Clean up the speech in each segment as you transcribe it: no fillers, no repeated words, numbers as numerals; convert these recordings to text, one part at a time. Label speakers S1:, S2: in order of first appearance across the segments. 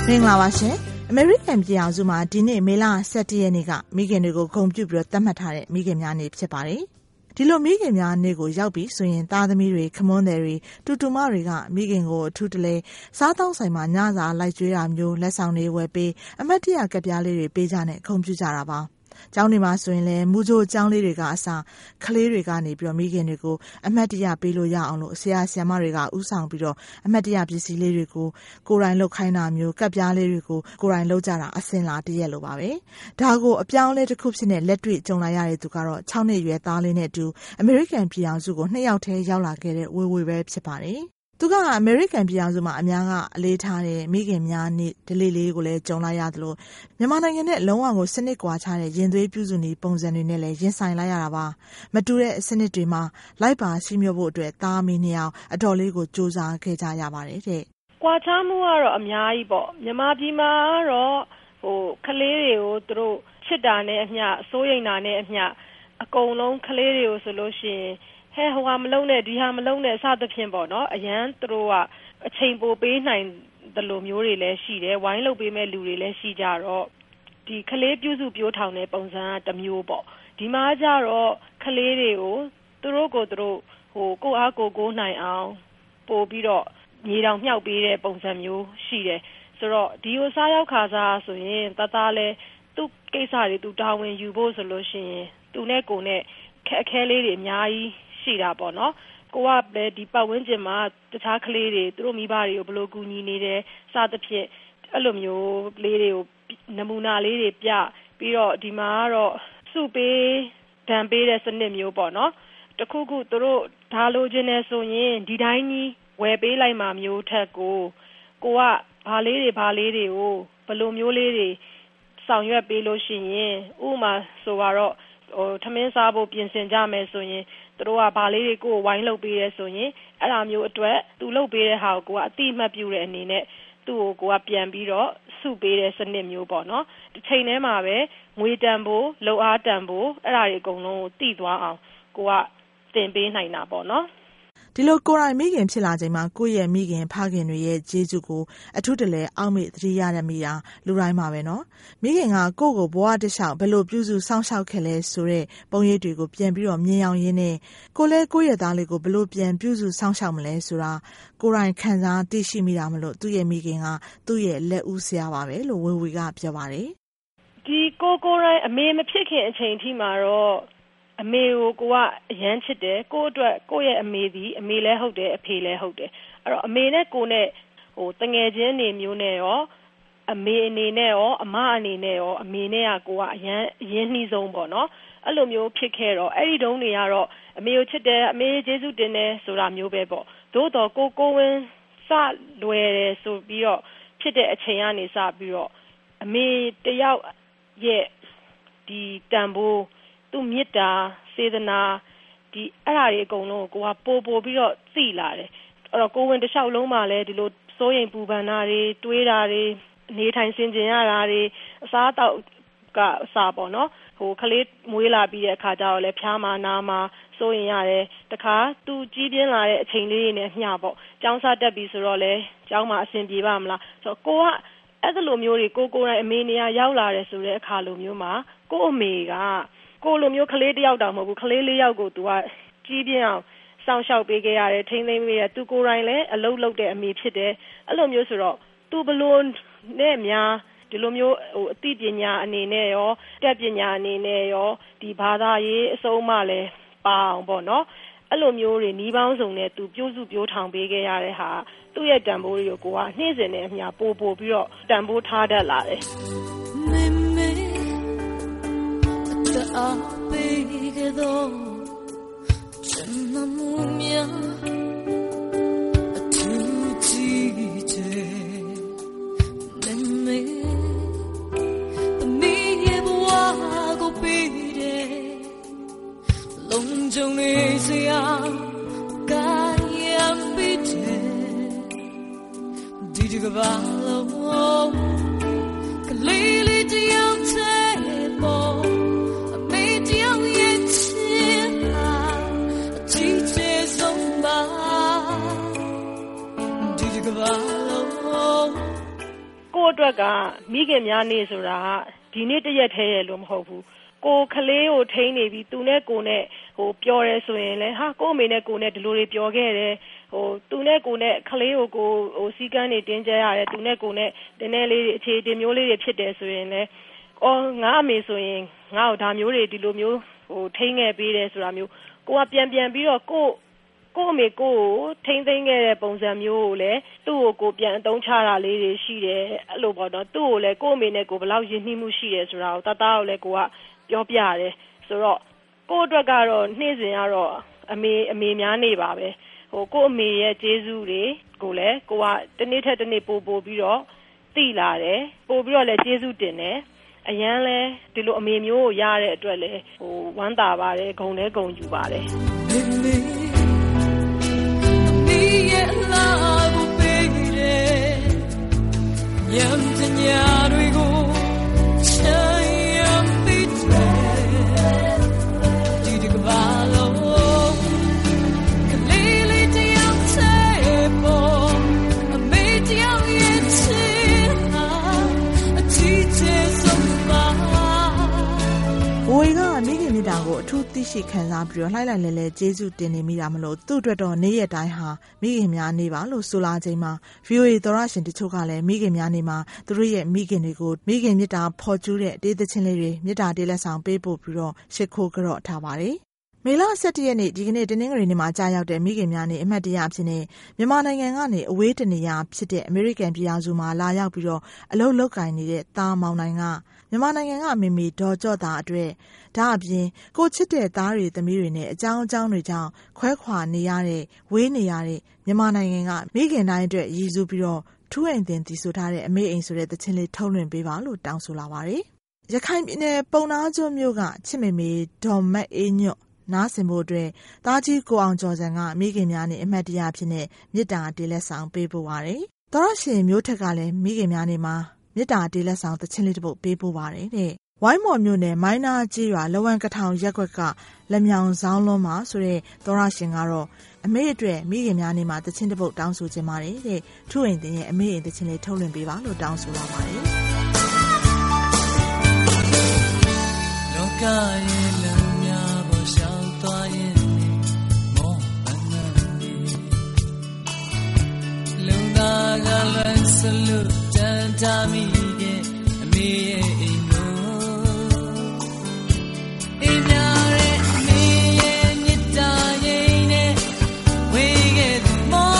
S1: မင်္ဂလာပါရှင်။ American ပြည်အောင်စုမှာဒီနေ့မေလ17ရက်နေ့ကမိခင်တွေကိုဂုဏ်ပြုပြီးသတ်မှတ်ထားတဲ့မိခင်များနေ့ဖြစ်ပါတယ်။ဒီလိုမိခင်များနေ့ကိုရောက်ပြီဆိုရင်သားသမီးတွေခမွန်းသည်တွေတူတူမတွေကမိခင်ကိုအထူးတလဲစားတောင်းဆိုင်မှာညစာလိုက်ကျွေးတာမျိုးလက်ဆောင်တွေဝယ်ပေးအမတ်တရကပ်ပြားလေးတွေပေးကြနဲ့ဂုဏ်ပြုကြတာပါ။ကျောင်းတွေမှာဆိုရင်လည်းမူကြိုကျောင်းလေးတွေကအစားကလေးတွေကနေပြီးတော့မိခင်တွေကိုအမတ်တရပေးလို့ရအောင်လို့ဆရာဆရာမတွေကဥဆောင်ပြီးတော့အမတ်တရပစ္စည်းလေးတွေကိုကိုယ်တိုင်လုပ်ခိုင်းတာမျိုးကပ်ပြားလေးတွေကိုကိုယ်တိုင်လုပ်ကြတာအစင်လာတရက်လိုပါပဲဒါကိုအပြောင်းလဲတစ်ခုဖြစ်နေလက်တွေ့ကြုံလာရတဲ့သူကတော့6နှစ်ရွယ်သားလေးနဲ့အတူအမေရိကန်ပြည်အောင်စုကို2ယောက်တည်းရောက်လာခဲ့တဲ့ဝေဝေပဲဖြစ်ပါတယ်သူကအမေရိကန်ပြည်အောင်စုမှာအများကအလေးထားတဲ့မိခင်များနေ့ဒလေးလေးကိုလည်းကြုံလိုက်ရသလိုမြန်မာနိုင်ငံနဲ့လုံးဝကိုစနစ်ကွာခြားတဲ့ရင်သွေးပြုစုနေပုံစံတွေနဲ့လည်းရင်ဆိုင်လိုက်ရတာပါမတူတဲ့စနစ်တွေမှာလိုက်ပါရှိမျိုးဖို့အတွက်သားမီးနှစ်ယောက်အတော်လေးကိုစူးစမ်းခဲ့ကြရပါတယ်တဲ့
S2: ကွာခြားမှုကတော့အများကြီးပေါ့မြန်မာပြည်မှာတော့ကလေးတွေကိုသူတို့ချစ်တာနဲ့အမျှစိုးရိမ်တာနဲ့အမျှအကုန်လုံးကလေးတွေကိုဆိုလို့ရှိရင်ဟဲ့ဟိုဟာမလုံးနဲ့ဒီဟာမလုံးနဲ့အစသဖြင့်ပေါ့နော်အရန်သူတို့ကအချိန်ပိုပေးနိုင်တယ်လို့မျိုးတွေလည်းရှိတယ်ဝိုင်းလုပ်ပေးမဲ့လူတွေလည်းရှိကြတော့ဒီကလေးပြုစုပြောထောင်တဲ့ပုံစံကတစ်မျိုးပေါ့ဒီမှာကျတော့ကလေးတွေကိုသူတို့ကိုသူတို့ကိုအားကိုနိုင်အောင်ပို့ပြီးတော့မြေတောင်မြှောက်ပေးတဲ့ပုံစံမျိုးရှိတယ်ဆိုတော့ဒီကိုစားရောက်ခါစားဆိုရင်သားလဲသူ့ကိစ္စတွေသူတာဝန်ယူဖို့ဆိုလို့ရှိရင်သူနဲ့ကိုနဲ့အခက်လေးတွေအများကြီးရှိတာပေါ့နော်ကိုကလည်းဒီပတ်ဝန်းကျင်မှာတခြားကလေးတွေသူတို့မိဘတွေကိုဘယ်လိုကူညီနေတယ်စသဖြင့်အဲ့လိုမျိုးလေးတွေကိုနမူနာလေးတွေပြပြီးတော့ဒီမှာကတော့စုပေးဒဏ်ပေးတဲ့စနစ်မျိုးပေါ့နော်တခုခုသူတို့ဒါလိုချင်နေဆိုရင်ဒီတိုင်းကြီးဝယ်ပေးလိုက်မှမျိုးထက်ကိုကဘာလေးတွေကိုဘယ်လိုမျိုးလေးတွေဆောင်ရွက်ပေးလို့ရှိရင်ဥပမာဆိုတော့ထမင်းစားဖို့ပြင်ဆင်ကြမယ်ဆိုရင်သူတို့ကဘာလေးတွေကိုဝိုင်းလုပ်ပေးရဲဆိုရင်အဲ့ဒါမျိုးအတွက်သူလုပ်ပေးတဲ့ဟာကိုကအတိအမှတ်ပြုတဲ့အနေနဲ့သူ့ကိုပြန်ပြီးတော့စုပေးတဲ့စနစ်မျိုးပေါ့နော်တစ်ချိန်တည်းမှာပဲငွေတန်ဖို့လုံအားတန်ဖို့အဲ့ဒါတွေအကုန်လုံးကိုသိသွားအောင်ကတင်ပေးနိုင်တာပေါ့နော်
S1: ဒီလိုကိုယ်တိုင်မိခင်ဖြစ်လာချိန်မှာကိုယ့်ရဲ့မိခင်ဖခင်တွေရဲ့ကျေးဇူးကိုအထူးတလဲအောက်မေ့သတိရတဲ့မိတာလူတိုင်းမှာပဲနော်မိခင်ကကိုယ့်ကိုဘဝတစ်လျှောက်ဘယ်လိုပြုစုစောင့်ရှောက်ခဲ့လဲဆိုတဲ့ပုံရိပ်တွေကိုပြန်ပြီးတော့မြင်အောင်ရင်းနဲ့ကိုယ်ရဲ့သားလေးကိုဘယ်လိုပြန်ပြုစုစောင့်ရှောက်မလဲဆိုတာကိုယ်တိုင်ခံစားသိရှိမိတာမလို့သူ့ရဲ့မိခင်ကသူ့ရဲ့လက်ဦးဆရာပါပဲလို့ဝေဝေကပြောပါတယ်
S2: ဒီကိုယ်တိုင်အမေမဖြစ်ခင်အချိန်ထိမှာတော့အမေကိုကအရန်ချစ်တယ်ကိုအတွက်ကိုရဲ့အမေသည်အမေလည်းဟုတ်တယ်အဖေလည်းဟုတ်တယ်အဲ့တော့အမေနဲ့ကိုနဲ့တငယ်ချင်းနေမျိုးနဲ့ရောအမေအနေနဲ့ရောအမအနေနဲ့ရောအမေနဲ့ကအရန်နှီးဆုံးပေါ့နော်အဲ့လိုမျိုးဖြစ်ခဲ့တော့အဲ့ဒီတုန်းတွေကတော့အမေကိုချစ်တယ်အမေကျေးဇူးတင်တယ်ဆိုတာမျိုးပဲပေါ့သို့တော့ကိုဝင်စလွယ်တယ်ဆိုပြီးတော့ဖြစ်တဲ့အချိန်ကနေစပြီးတော့အမေတယောက်ရဲ့ဒီတန်ဖိုးသူမေတ္တာစေတနာဒီအဲ့ဓာတွေအကုန်လုံးကိုပို့ပြီးတော့သိလာတယ်အဲ့တော့ကိုဝင်တစ်လျှောက်လုံးမှာလည်းဒီလိုစိုးရိမ်ပူပန်တာတွေတွေးတာတွေနေထိုင်ဆင်ခြင်ရတာတွေအစားအသောက်ကအစားပေါ့နော်ကလေးမွေးလာပြီးတဲ့အခါကျတော့လည်းဖျားမှာနာမှာစိုးရင်ရတယ်တခါသူကြီးပြင်းလာတဲ့အချိန်လေးတွေနဲ့မျှပေါ့ကျောင်းစားတက်ပြီဆိုတော့လေကျောင်းမှာအဆင်ပြေပါမလားဆိုတော့အဲ့ဒီလိုမျိုးတွေကိုယ်တိုင်အမေနေရာရောက်လာတယ်ဆိုတဲ့အခါလိုမျိုးမှာကိုအမေကကိုလိုမျိုးကလေးတစ်ယောက်တောင်မဟုတ်ဘူးကလေး4ယောက်ကိုသူကကြီးပြင်းအောင်စောင့်ရှောက်ပေးခဲ့ရတယ်ထိန်းသိမ်းပေးရတယ်သူကိုယ်တိုင်လည်းအလုပ်လုပ်တဲ့အမေဖြစ်တယ်အဲ့လိုမျိုးဆိုတော့သူဘလို့နဲ့များဒီလိုမျိုးအသိပညာအနေနဲ့ရောတက်ပညာအနေနဲ့ရောဒီဘာသာရေးအစုံမှလည်းပါအောင်ပေါ့နော်အဲ့လိုမျိုးတွေနီးပေါင်းစုံနဲ့သူပြုစုပြောထောင်ပေးခဲ့ရတဲ့ဟာသူ့ရဲ့တန်ဖိုးတွေကိုနှိမ့်စင်တဲ့အမျှပို့ပြီးတော့တန်ဖိုးထားတတ်လာတယ်
S3: 아베게도 전나무면 두지제 내매 미에 보아고 비래 롱정에서야 가양 비제 디디가 발로 글리리 지역체
S2: ကိုယ်အတွက်အတွက်ကမိခင်များနေဆိုတာဒီနေ့တရက်တည်းရဲ့လို့မဟုတ်ဘူးကိုကလေးကိုထိန်းနေပြီးသူနဲ့ကိုနဲ့ပျော်တယ်ဆိုရင်လည်းကိုအမေနဲ့ကိုနဲ့ဒီလိုတွေပျော်ခဲ့တယ်သူနဲ့ကိုနဲ့ကလေးကိုစီကန်းနေတင်းကျပ်ရတယ်သူနဲ့ကိုနဲ့တင်းနေလေးအခြေအတင်မျိုးလေးတွေဖြစ်တယ်ဆိုရင်လည်းငါအမေဆိုရင်ငါ့ကိုဒါမျိုးတွေဒီလိုမျိုးထိန်းခဲ့ပေးတယ်ဆိုတာမျိုးကိုကပြန်ပြီးတော့ကိုအမေကိုထိန်းသိမ်းခဲ့တဲ့ပုံစံမျိုးကိုလည်းသူ့ကိုပြန်အသုံးချတာလေးတွေရှိတယ်အဲ့လိုပေါ့နော်သူ့ကိုလည်းကိုအမေနဲ့ကိုဘယ်လောက်ယဉ်နှီးမှုရှိတယ်ဆိုတာကိုတသားကိုလည်းကိုကပြောပြရတယ်ဆိုတော့ကိုအတွက်ကတော့နေ့စဉ်ကတော့အမေများနေပါပဲကိုအမေရဲ့ကျေးဇူးတွေကိုလည်းကိုကတနေ့ထက်တနေ့ပိုပြီးတော့သိလာတယ်ပိုပြီးတော့လည်းကျေးဇူးတင်တယ်အရန်လဲဒီလိုအမေမျိုးကိုရတဲ့အတွက်လဲဝမ်းသာပါတယ်ဂုဏ်လဲဂုဏ်ယူပါတယ်
S1: ကိုအထူးသိရှိခံစားပြီးတော့လှိုက်လိုက်လဲကျေးဇူးတင်နေမိတာမလို့သူ့အတွက်တော့နေ့ရက်တိုင်းဟာမိခင်များနေပါလို့ဆိုလာချိန်မှာ VOA သောရရှင်တချို့ကလည်းမိခင်များနေမှာသူတို့ရဲ့မိခင်တွေကိုမိခင်မြတ်တာဖော်ကျူးတဲ့တေးသချင်းလေးတွေမြတ်တာတေးလက်ဆောင်ပေးပို့ပြီးတော့ရှ िख ိုးကြော့ထားပါတယ်မေလ17ရက်နေ့ဒီကနေ့တနင်္ဂနွေနေ့မှာကြာရောက်တဲ့မိခင်များနေ့အမှတ်တရအဖြစ်နဲ့မြန်မာနိုင်ငံကနေအဝေးတနေရာဖြစ်တဲ့အမေရိကန်ပြည်ထောင်စုမှာလာရောက်ပြီးတော့အလုပ်လုပ်ကိုင်နေတဲ့သားမောင်နိုင်ကမြန်မာနိုင်ငံကမေမေဒေါ်ကြော့တာအတွက်ဒါအပြင်ကိုချစ်တဲ့သားတွေသမီးတွေနဲ့အကြောင်းတွေကြောင့်ခွဲခွာနေရတဲ့ဝေးနေရတဲ့မြန်မာနိုင်ငံကမိခင်တိုင်းအတွက်ရည်စူးပြီးတော့ထူးအိမ်တင်တည်ဆိုထားတဲ့အမေအိမ်ဆိုတဲ့သချင်းလေးထုတ်လွှင့်ပေးပါလို့တောင်းဆိုလာပါတယ်။ရခိုင်ပြည်နယ်ပုံနာကျွန်းမြို့ကချစ်မေမေဒေါ်မတ်အေးညွတ်နားဆင်ဖို့အတွက်သားကြီးကိုအောင်ကျော်စံကမိခင်များနဲ့အမှတ်တရဖြစ်နေမြစ်တာတေးလက်ဆောင်ပေးပို့ပါတယ်။သောရရှင်မျိုးထက်ကလည်းမိခင်များနဲ့မှာမြစ်တာတေးလက်ဆောင်သချင်းလေးတစ်ပုဒ်ပေးပို့ပါတယ်တဲ့။ဝိုင်းမော်မြို့နယ်မိုင်းနာကြီးရွာလဝမ်ကထောင်ရက်ကွက်ကလက်မြောင်ဆောင်လုံးမှာဆိုတဲ့သောရရှင်ကတော့အမေအတွက်မိခင်များနဲ့မှာသချင်းတစ်ပုဒ်တောင်းဆိုခြင်းပါတယ်တဲ့။ထူအိမ်တင်ရဲ့အမေအိမ်သချင်းလေးထုတ်လွှင့်ပေးပါလို့တောင်းဆိုလာပါတယ်။လောကရဲ့လမ်းများပေါ်ရှောင်သွားရင်မောပန်းနေလုံသားကလွန်ဆလူတန်တာမိကအမေရဲ့အိမ်ကိုအိမ်များရဲ့အမေရဲ့မြတ်တာရင်နဲ့ဝေးခဲ့သူမော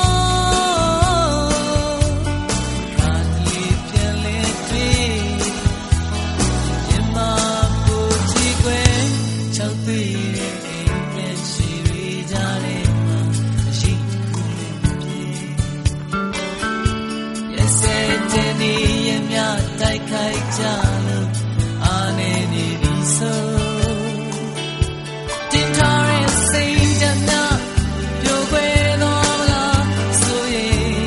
S1: ခါလေးပြန်လေတွေ့ရမပူချီကွယ်ချောက်သေးတဲ့အိမ်ပြန်ရှိရကြတဲ့မှာရှိခုလေးပြေရက်စဲတဲ့နေရမြတိုက်ခိုက်ကြလို့အာနေနေပြီဆိုတင်ထားတဲ့စိတ်ဓာတ်များပြိုကွယ်တော့လားဆိုရင်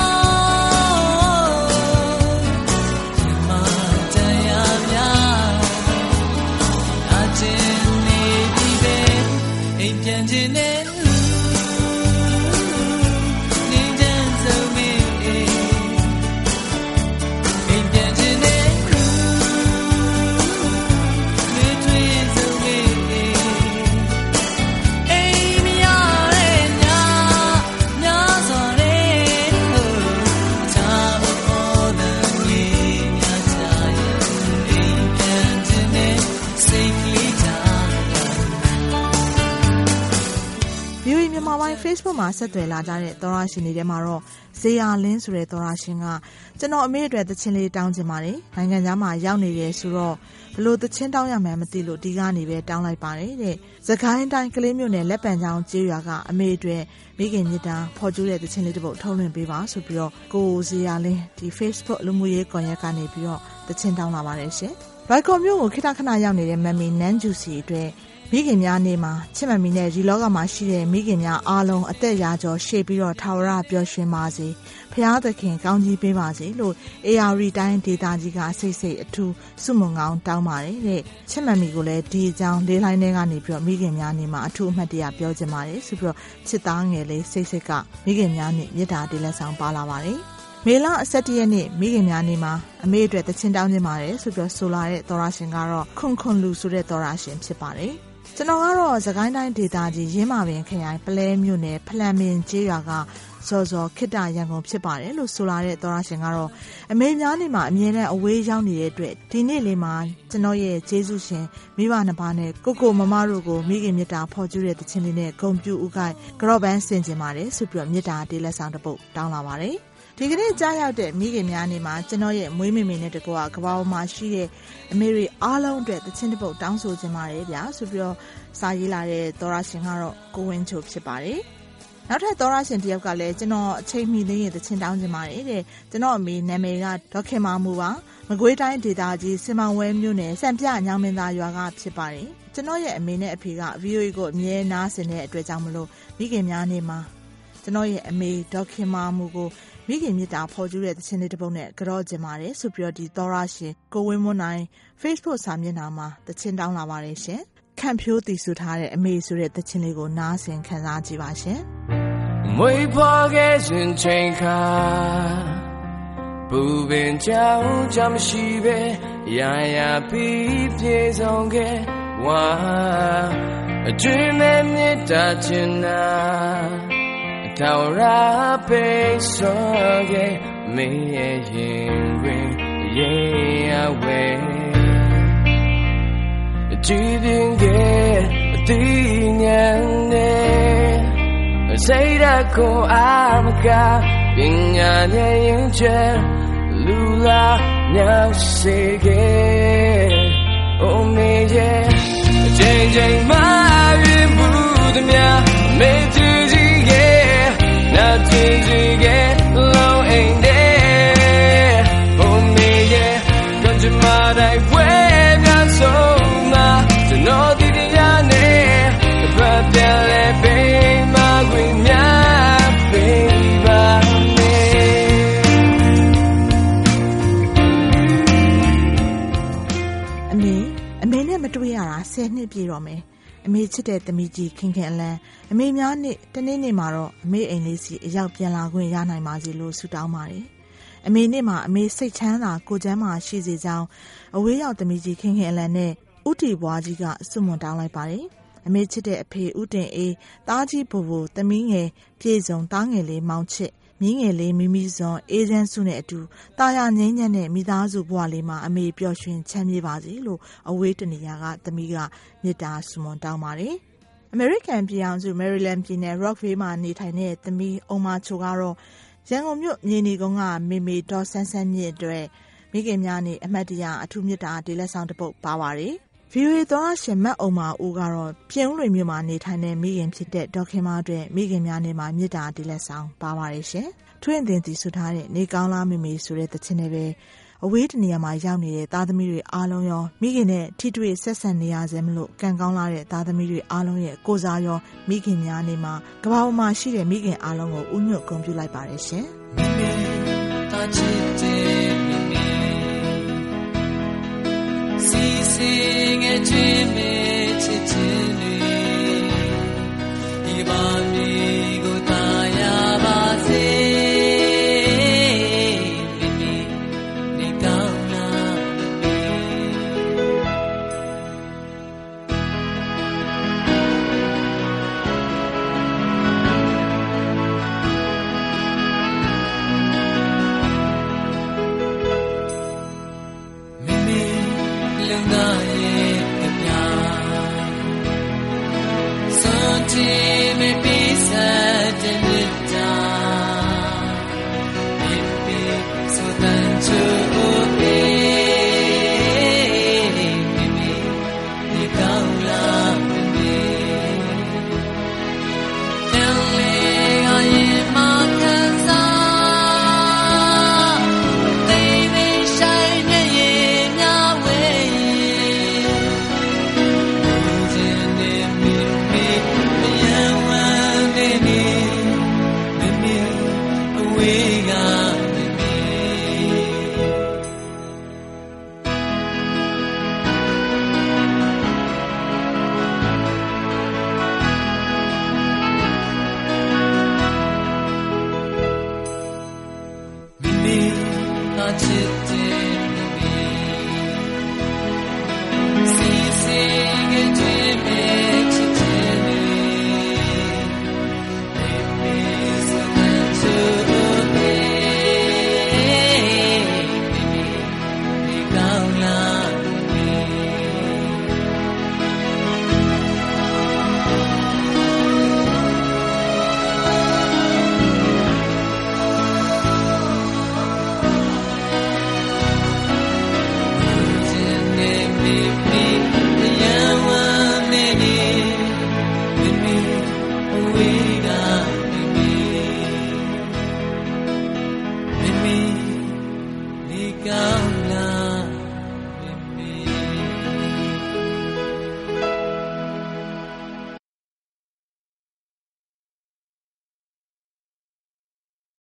S1: လို့ဒီမှာတရားများအချင်းနေပြီပဲအိမ်ပြန်ခြင်းနဲ့Facebook မှာဆက်သွယ်လာကြတဲ့သောရရှင်တွေထဲမှာတော့ဇေယျလင်းဆိုတဲ့သောရရှင်ကကျွန်တော်အမေအတွက်သချင်းလေးတောင်းချင်ပါတယ်။နိုင်ငံခြားမှာရောက်နေတယ်ဆိုတော့ဘလို့သချင်းတောင်းရမှန်းမသိလို့ဒီကနေပဲတောင်းလိုက်ပါတယ်တဲ့။စကိုင်းတိုင်းကလေးမြို့နယ်လက်ပံချောင်းကျေးရွာကအမေအတွက်မိခင်မြတ်တာဖော်ကျူးတဲ့သချင်းလေးတစ်ပုဒ်ထုတ်လွှင့်ပေးပါဆိုပြီးတော့ကိုဇေယျလင်းဒီ Facebook လူမှုရေးကွန်ရက်ကနေပြီးတော့သချင်းတောင်းလာပါတယ်ရှင်။ဘိုင်ကော်မြို့ကိုခိတခဏရောက်နေတဲ့မမ်မီနန်းဂျူစီအတွက်မိခင်များနေမှာချစ်မမီနဲ့ဒီလောကမှာရှိတဲ့မိခင်များအားလုံးအသက်ရာကျော်ရှေ့ပြီးတော့ထာဝရပျော်ရွှင်ပါစေဖရာသခင်ကောင်းကြီးပေးပါစေလို့ AR တိုင်းဒေသကြီးကစိတ်အထူးစုမုံကောင်းတောင်းပါတယ်တဲ့ချစ်မမီကိုလည်းဒီအကြောင်းလေးလိုင်းထဲကနေပြီးတော့မိခင်များနေမှာအထူးအမှတ်တရပြောချင်ပါတယ်ဆိုပြီးတော့ချစ်သားငယ်လေးစိတ်ကမိခင်များနေမြတ်တာတေးလက်ဆောင်ပါလာပါတယ်မေလ17ရက်နေ့မိခင်များနေ့မှာအမေအတွက်တခြင်းတောင်းခြင်းပါတယ်ဆိုပြီးဆိုလာတဲ့သောရရှင်ကတော့ခွန်လူဆိုတဲ့သောရရှင်ဖြစ်ပါတယ်ကျွန်တော်ကတော့စကိုင်းတိုင်းဒေသကြီးရင်းမာပင်ခရိုင်ပလဲမြို့နယ်ဖလန်မင်ကျေးရွာကစောစောခိတ္တရန်ကုန်ဖြစ်ပါတယ်လို့ဆိုလာတဲ့သောရရှင်ကတော့အမေများနေ့မှာအမြဲတမ်းအဝေးရောက်နေတဲ့အတွက်ဒီနေ့လေးမှာကျွန်တော်ရဲ့ကျေးဇူးရှင်မိဘနှစ်ပါးနဲ့ကိုမမတို့ကိုမိခင်မြတ်တာဖော်ကျူးတဲ့တခြင်းလေးနဲ့ဂုဏ်ပြုဥကိုက်ကြော့ပန်းဆင်ကျင်ပါတယ်ဆိုပြီးမြတ်တာတေးလက်ဆောင်တစ်ပုဒ်တောင်းလာပါတယ်ဒီကနေ့ကြားရောက်တဲ့မိခင်များနေ့မှာကျွန်တော်ရဲ့မွေးမေမေနဲ့တကွာကဘာပေါ်မှာရှိတဲ့အမေရိအားလုံးအတွက်တခြင်းတစ်ပုဒ်တောင်းဆိုခြင်းပါတယ်ဗျာဆိုပြီးစာရေးလာတဲ့သောရရှင်ကတော့ကိုဝင်းချိုဖြစ်ပါတယ်နောက်ထပ်သောရရှင်တယောက်ကလည်းကျွန်တော်အချိန်မီလေးရင်တခြင်းတောင်းခြင်းပါတယ်တဲ့ကျွန်တော်အမေနာမည်ကဒေါခင်မာမူပါမကွေးတိုင်းဒေသကြီးစင်မောင်ဝဲမြို့နယ်စံပြညောင်မင်းသားရွာကဖြစ်ပါတယ်ကျွန်တော်ရဲ့အမေနဲ့အဖေက VOA ကိုအမြဲနားဆင်တဲ့အတွက်ကြောင့်မလို့မိခင်များနေ့မှာကျွန်တော်ရဲ့အမေဒေါခင်မာမူကိုမိခင်မြတ်တာဖော်ကျူးတဲ့သချင်းလေးတစ်ပုဒ်နဲ့ကြော့ကျင်ပါတယ်ဆိုပြီးဒီသောရရှင်ကိုဝင်းမွန်းနိုင် Facebook စာမျက်နှာမှာသချင်းတောင်းလာပါတယ်ရှင်ခန့်ဖြိုးတည်ဆူထားတဲ့အမေဆိုတဲ့သချင်းလေးကိုနားဆင်ခံစားကြည့်ပါရှင်
S4: မွေဖွားခဲ့စဉ်ချိန်ခါဘူပင်ကြောင်ချမရှိပဲရာရာပြီးပြေဆုံးခဲ့ဝါအကျွေးမဲ့မြတ်တာချင်နာထောင်ရာပိတ်ဆို့ခဲ့မင်းရဲ့ရင်တွင်ရေရဝဲကြည်ပြင်းခဲ့အတိညာနဲ့စိတ်ဓာတ်ကိုအာမကပညာနဲ့ရင်ချဲလူလာညစေခဲ့အိုမေရဲ့အချိန်ချင်းမှရင်ဘူးသည်များမေ့ကြည့်Not easy get low ain't there Oh me yeah Don't you mind I wear my soul now To know the yane The breath that let be my green yeah baby
S1: အမေနဲ့မတွေ့ရတာ10နှစ်ပြည့်တော့မယ်အမေချစ်တဲ့သမီးကြီးခင်ခင်အလန်းအမေများနေ့တနေ့နေ့မှာတော့အမေအိမ်လေးစီအရောက်ပြန်လာခွင့်ရနိုင်ပါစေလို့ဆုတောင်းပါတယ်အမေနေ့မှာအမေစိတ်ချမ်းသာကိုယ်ချမ်းသာရှိစေကြောင်းအဝေးရောက်သမီးကြီးခင်ခင်အလန်းနဲ့ဦးတီဘွားကြီးကဆုမွန်တောင်းလိုက်ပါတယ်အမေချစ်တဲ့အဖေဦးတင်အေးသားကြီးဘိုဘိုသမီးငယ်ပြေဆုံးသားငယ်လေးမောင်ချစ်မြင်းငယ်လေးမိမိစွန်အေးချမ်းစုနဲ့အတူတာယာငိမ့်ညံ့တဲ့မိသားစုဘဝလေးမှာအမေပျော်ရွှင်ချမ်းမြေ့ပါစေလို့အဝေးတနေရာကသမီးကမေတ္တာဆုမွန်တောင်းပါတယ်။ American ပြည်အောင်စု Maryland ပြည်နယ် Rockville မှာနေထိုင်တဲ့သမီးအုံမာချိုကတော့ရန်ကုန်မြို့မြေနီကုန်းကမေမေဒေါ်ဆန်းဆန်းမြင့်အတွက်မိခင်များနေအမှတ်တရအထူးမြတ်တာဒေးလက်ဆောင်တစ်ပုဒ်ပါပါတယ်။ VOA သောရရှင်မတ်အုံမာဦးကတော့ပြင်ဦးလွင်မြို့မှာနေထိုင်တဲ့မိခင်ဖြစ်တဲ့ဒေါခင်မအတွက်မိခင်များနေမှာမြတ်တာဒေးလက်ဆောင်ပါပါတယ်ရှင်။ထွင်းတင်တည်ဆူထားတဲ့နေကောင်းလားမေမေဆိုတဲ့သချင်းတွေပဲအဝေးတနေရာမှာရောက်နေတဲ့သားသမီးတွေအားလုံးရောမိခင်နဲ့ထိတွေ့ဆက်ဆံနေရစေမလို့ကံကောင်းလာတဲ့သားသမီးတွေအားလုံးရဲ့ကိုယ်စားရောမိခင်များနေမှာကဘာပေါ်မှာရှိတဲ့မိခင်အားလုံးကိုဥညွတ်ဂုဏ်ပြုလိုက်ပါတယ်ရှင်။တာချစ်တဲ့မိမိစီစီငယ်ချင်း